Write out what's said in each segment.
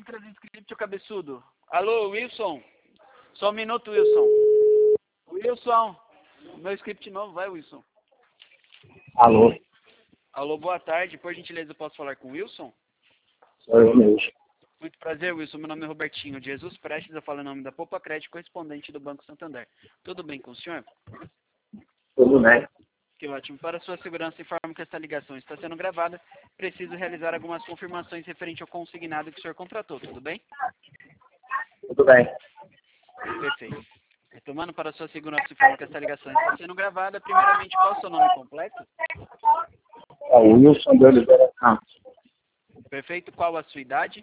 letras do script, o cabeçudo. Alô, Wilson? Só um minuto, Wilson. Wilson, meu script novo, vai, Wilson. Alô? Alô, boa tarde. Por gentileza, eu posso falar com o Wilson? Sou eu mesmo. Muito prazer, Wilson. Meu nome é Robertinho de Jesus Prestes. Eu falo em nome da Poupa Crédito, correspondente do Banco Santander. Tudo bem com o senhor? Tudo bem? Que ótimo. Para sua segurança, informo que esta ligação está sendo gravada. Preciso realizar algumas confirmações referente ao consignado que o senhor contratou. Tudo bem? Tudo bem. Perfeito. Retomando para sua segurança, informo que esta ligação está sendo gravada. Primeiramente, qual é o seu nome completo? É o Wilson de Oliveira Santos. Perfeito. Qual a sua idade?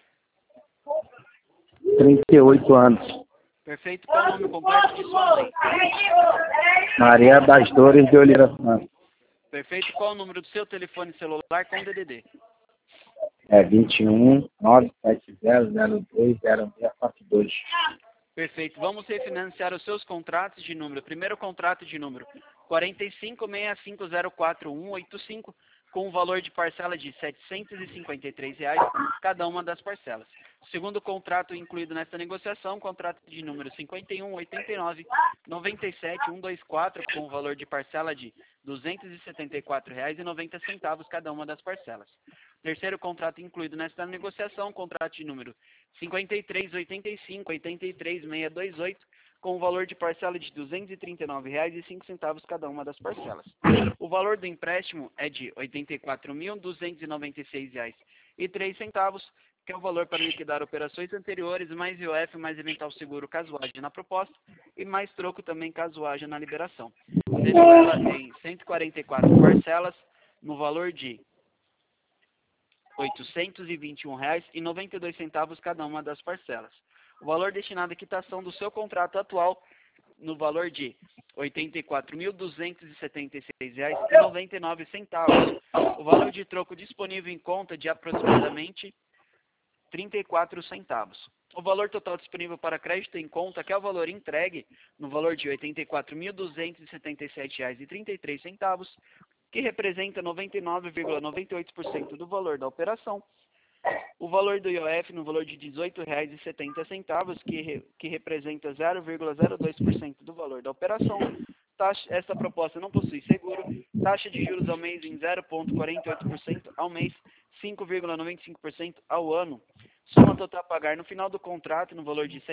38 anos. Perfeito. Qual o nome completo de sua mãe? Maria das Dores de Oliveira Santos. Perfeito. Qual o número do seu telefone celular com DDD? É 21 970 02 0642. Perfeito. Vamos refinanciar os seus contratos de número. Primeiro contrato de número 4565041185, com um valor de parcela de R$ 753, cada uma das parcelas. Segundo contrato incluído nesta negociação, contrato de número 5189174, com um valor de parcela de R$ 274,90, cada uma das parcelas. Terceiro contrato incluído nesta negociação, contrato de número 5385833628, com o valor de parcela de R$ 239,05, cada uma das parcelas. O valor do empréstimo é de R$ 84.296,03, que é o valor para liquidar operações anteriores, mais IOF, mais eventual seguro caso haja na proposta, e mais troco também caso haja na liberação. Sendo ela em 144 parcelas, no valor de R$ 821,92 cada uma das parcelas. O valor destinado à quitação do seu contrato atual no valor de R$ 84.276,99. O valor de troco disponível em conta de aproximadamente 34 centavos. O valor total disponível para crédito em conta, que é o valor entregue, no valor de R$ 84.277,33, que representa 99,98% do valor da operação. O valor do IOF no valor de R$ 18,70, que representa 0,02% do valor da operação. Esta proposta não possui seguro. Taxa de juros ao mês em 0,48% ao mês, 5,95% ao ano. Soma total a pagar no final do contrato no valor de R$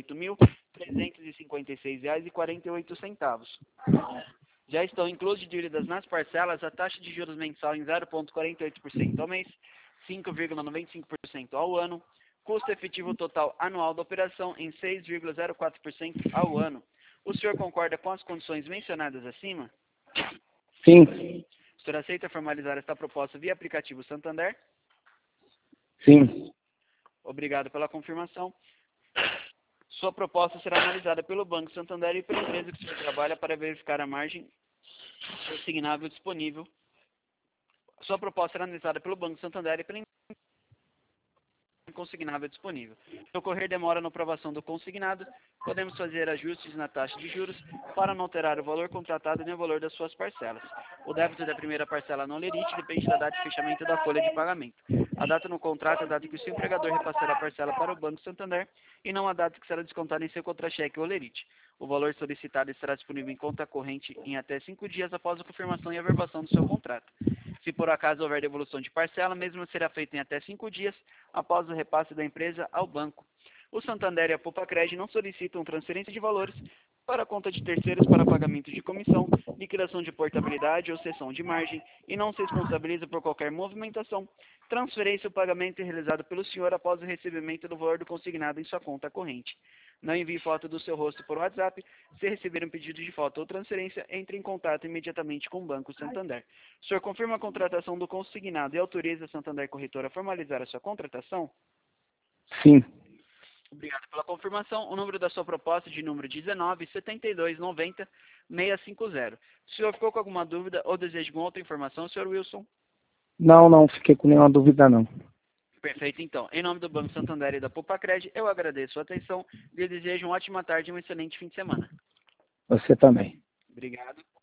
118.356,48. Já estão inclusas dívidas nas parcelas a taxa de juros mensal em 0,48% ao mês, 5,95% ao ano, custo efetivo total anual da operação em 6,04% ao ano. O senhor concorda com as condições mencionadas acima? Sim. O senhor aceita formalizar esta proposta via aplicativo Santander? Sim. Obrigado pela confirmação. Sua proposta será analisada pelo Banco Santander e pela empresa que o senhor trabalha para verificar a margem consignável disponível. Sua proposta será analisada pelo Banco Santander e pela consignável disponível. Se ocorrer demora na aprovação do consignado, podemos fazer ajustes na taxa de juros para não alterar o valor contratado nem o valor das suas parcelas. O débito da primeira parcela não lerite depende da data de fechamento da folha de pagamento. A data no contrato é a data que o seu empregador repassará a parcela para o Banco Santander e não a data que será descontada em seu contra-cheque ou lerite. O valor solicitado estará disponível em conta corrente em até 5 dias após a confirmação e averbação do seu contrato. Se por acaso houver devolução de parcela, mesmo será feita em até 5 dias após o repasse da empresa ao banco. O Santander e a Poupa Crédito não solicitam transferência de valores para a conta de terceiros para pagamento de comissão, liquidação de portabilidade ou cessão de margem e não se responsabiliza por qualquer movimentação, transferência ou pagamento realizado pelo senhor após o recebimento do valor do consignado em sua conta corrente. Não envie foto do seu rosto por WhatsApp. Se receber um pedido de foto ou transferência, entre em contato imediatamente com o Banco Santander. O senhor confirma a contratação do consignado e autoriza a Santander Corretora a formalizar a sua contratação? Sim. Obrigado pela confirmação. O número da sua proposta é de número 197290-650. O senhor ficou com alguma dúvida ou deseja alguma outra informação, senhor Wilson? Não fiquei com nenhuma dúvida, não. Perfeito, então. Em nome do Banco Santander e da Poupa Crédito, eu agradeço a atenção e desejo uma ótima tarde e um excelente fim de semana. Você também. Obrigado.